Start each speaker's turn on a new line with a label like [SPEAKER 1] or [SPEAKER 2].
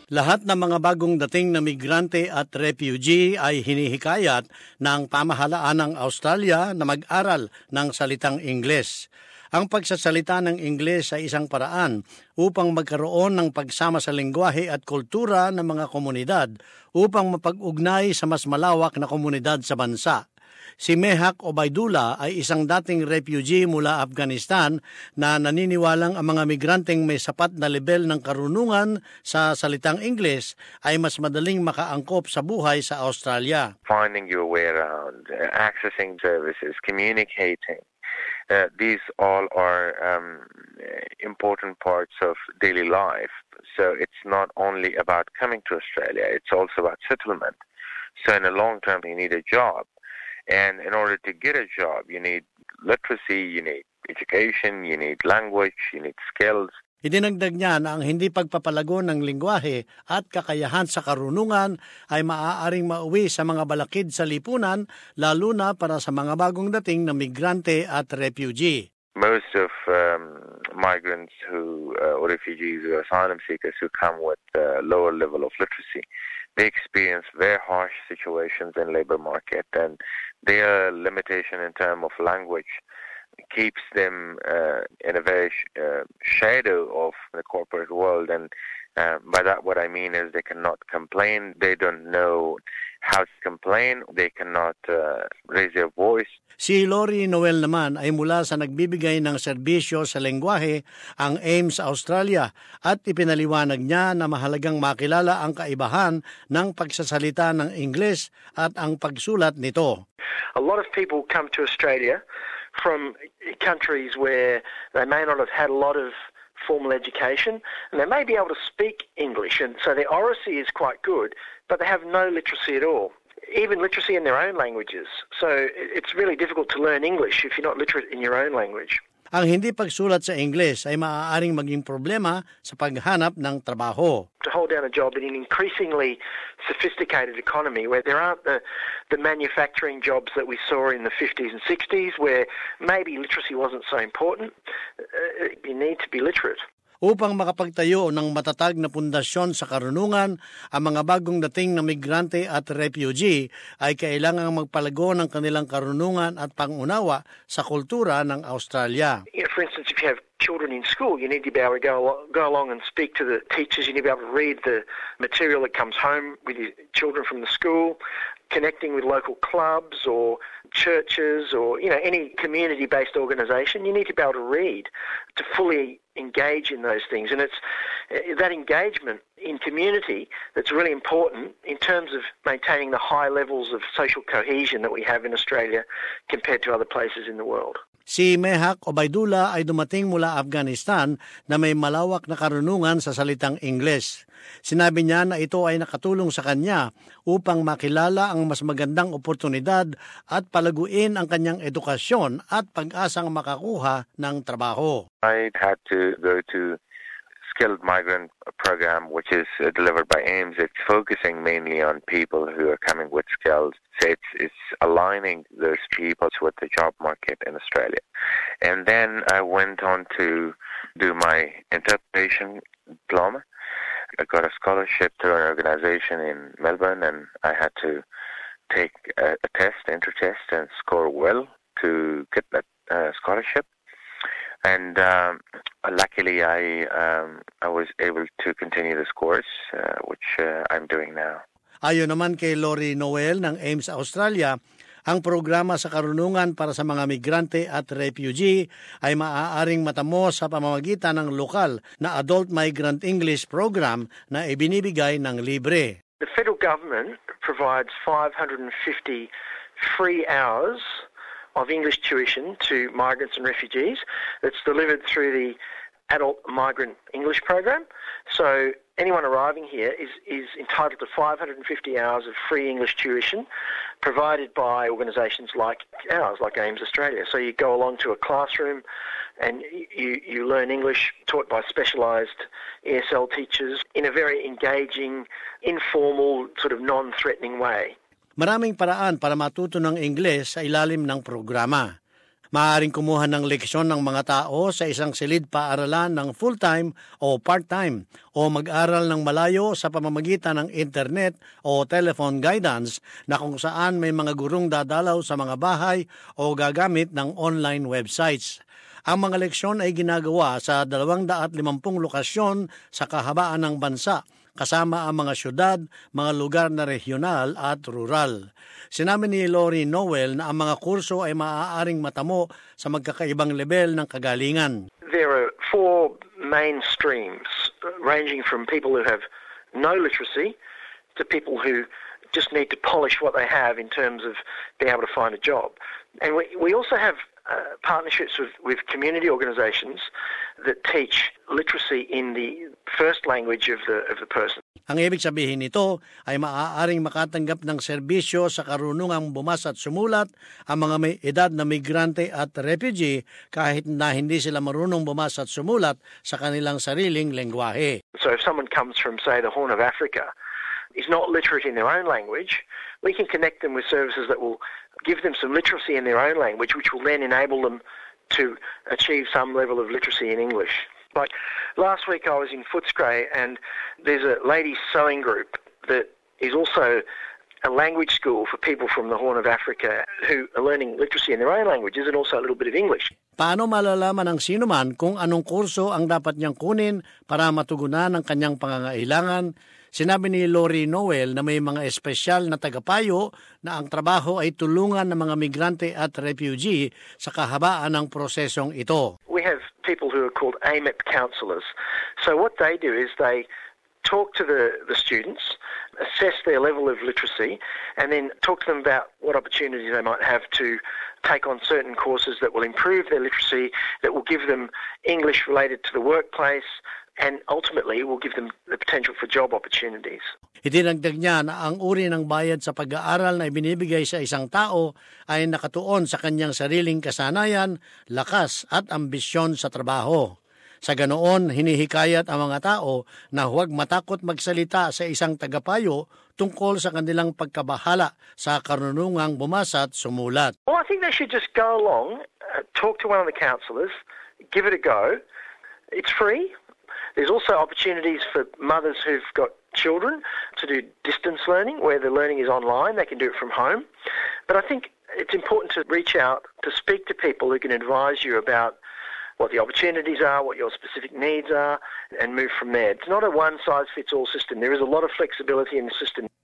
[SPEAKER 1] Lahat ng mga bagong dating na migrante at refugee ay hinihikayat ng pamahalaan ng Australia na mag-aral ng salitang Ingles. Ang pagsasalita ng Ingles ay isang paraan upang magkaroon ng pagsama sa lengguwahe at kultura ng mga komunidad upang mapag-ugnay sa mas malawak na komunidad sa bansa. Si Mehak Obaidullah ay isang dating refugee mula Afghanistan na naniniwalang ang mga migranteng may sapat na level ng karunungan sa salitang Ingles ay mas madaling makaangkop sa buhay sa Australia.
[SPEAKER 2] Finding your way around, accessing services, communicating, these all are important parts of daily life. So it's not only about coming to Australia, it's also about settlement. So in the long term, you need a job. And in order to get a job, you need literacy, you need education, you need language, you need skills.
[SPEAKER 1] Idinagdag niya na ang hindi pagpapalago ng lengguwahe at kakayahan sa karunungan ay maaaring mauwi sa mga balakid sa lipunan, lalo na para sa mga bagong dating na migrante at refugee.
[SPEAKER 2] Most of migrants or refugees or asylum seekers who come with a lower level of literacy, they experience very harsh situations in labor market, and their limitation in terms of language keeps them in a very shadow of the corporate world. And by that what I mean is they cannot complain, they don't know how to complain, they cannot raise their voice.
[SPEAKER 1] Si Lori Noel naman ay mula sa nagbibigay ng serbisyo sa lengguwahe, ang AIMS Australia, at ipinaliwanag niya na mahalagang makilala ang kaibahan ng pagsasalita ng Ingles at ang pagsulat nito.
[SPEAKER 3] A lot of people come to Australia from countries where they may not have had a lot of formal education, and they may be able to speak English, and so their oracy is quite good, but they have no literacy at all, even literacy in their own languages. So it's really difficult to learn English if you're not literate in your own language.
[SPEAKER 1] Ang hindi pagsulat sa Ingles ay maaaring maging problema sa paghanap ng trabaho.
[SPEAKER 3] To hold down a job in an increasingly sophisticated economy where there aren't the manufacturing jobs that we saw in the 50s and 60s, where maybe literacy wasn't so important, you need to be literate.
[SPEAKER 1] Upang makapagtayo ng matatag na pundasyon sa karunungan, ang mga bagong dating na migrante at refugee ay kailangang magpalago ng kanilang karunungan at pangunawa sa kultura ng Australia.
[SPEAKER 3] For instance, if you have children in school, you need to be able to go along and speak to the teachers. You need to be able to read the material that comes home with your children from the school, connecting with local clubs or churches or any community-based organisation. You need to be able to read to fully engage in those things, and it's that engagement in community that's really important in terms of maintaining the high levels of social cohesion that we have in Australia compared to other places in the world.
[SPEAKER 1] Si Mehak Obaidullah ay dumating mula Afghanistan na may malawak na karunungan sa salitang Ingles. Sinabi niya na ito ay nakatulong sa kanya upang makilala ang mas magandang oportunidad at palaguin ang kanyang edukasyon at pag-asang makakuha ng trabaho.
[SPEAKER 2] I had to go to skilled migrant program, which is delivered by AIMS. It's focusing mainly on people who are coming with skills. So it's aligning those people with the job market in Australia. And then I went on to do my interpretation diploma. I got a scholarship through an organization in Melbourne, and I had to take a test, inter-test, and score well to get that scholarship. And luckily, I was able to continue this course, which I'm doing now.
[SPEAKER 1] Ayon naman kay Lori Noel ng AIMS Australia, ang programa sa karunungan para sa mga migrante at refugee ay maaaring matamo sa pamamagitan ng lokal na Adult Migrant English Program na ibinibigay ng libre.
[SPEAKER 3] The federal government provides 550 free hours of English tuition to migrants and refugees that's delivered through the Adult Migrant English Program. So anyone arriving here is entitled to 550 hours of free English tuition provided by organisations like ours, like AIMS Australia. So you go along to a classroom and you learn English taught by specialised ESL teachers in a very engaging, informal, sort of non-threatening way.
[SPEAKER 1] Maraming paraan para matuto ng Ingles sa ilalim ng programa. Maaaring kumuha ng leksyon ng mga tao sa isang silid paaralan ng full-time o part-time o mag-aral ng malayo sa pamamagitan ng internet o telephone guidance na kung saan may mga gurong dadalaw sa mga bahay o gagamit ng online websites. Ang mga leksyon ay ginagawa sa 250 lokasyon sa kahabaan ng bansa, kasama ang mga syudad, mga lugar na regional at rural. Sinabi ni Lori Noel na ang mga kurso ay maaaring matamo sa magkakaibang level ng kagalingan.
[SPEAKER 3] There are 4 main streams, ranging from people who have no literacy to people who just need to polish what they have in terms of being able to find a job. And we also have partnerships with community organisations that teach literacy in the first language of the person.
[SPEAKER 1] Ang ibig sabihin nito ay maaaring makatanggap ng serbisyo sa karunungang bumasa at sumulat ang mga may edad na migrante at refugee kahit na hindi sila marunong bumasa at sumulat sa kanilang sariling lengguwahe.
[SPEAKER 3] So if someone comes from, say, the Horn of Africa, is not literate in their own language, we can connect them with services that will give them some literacy in their own language, which will then enable them to achieve some level of literacy in English. Like last week I was in Footscray and there's a ladies sewing group that is also a language school for people from the Horn of Africa who are learning literacy in their own languages and also a little bit of English.
[SPEAKER 1] Paano malalaman ng sinuman kung anong kurso ang dapat niyang kunin para matugunan ang kanyang pangangailangan? Sinabi ni Lori Noel na may mga espesyal na tagapayo na ang trabaho ay tulungan ng mga migrante at refugee sa kahabaan ng prosesong ito.
[SPEAKER 3] We have people who are called AMEP counsellors. So what they do is they talk to the students, assess their level of literacy, and then talk to them about what opportunities they might have to take on certain courses that will improve their literacy, that will give them English related to the workplace, and ultimately will give them the potential for job opportunities.
[SPEAKER 1] Itinagdag niya na ang uri ng bayad sa pag-aaral na ibinibigay sa isang tao ay nakatuon sa kanyang sariling kasanayan, lakas at ambisyon sa trabaho. Sa ganoon, hinihikayat ang mga tao na huwag matakot magsalita sa isang tagapayo tungkol sa kanilang pagkabahala sa karunungang bumasa at sumulat.
[SPEAKER 3] Well, I think they should just go along, talk to one of the counsellors, give it a go. It's free. There's also opportunities for mothers who've got children to do distance learning, where the learning is online. They can do it from home. But I think it's important to reach out, to speak to people who can advise you about what the opportunities are, what your specific needs are, and move from there. It's not a one-size-fits-all system. There is a lot of flexibility in the system.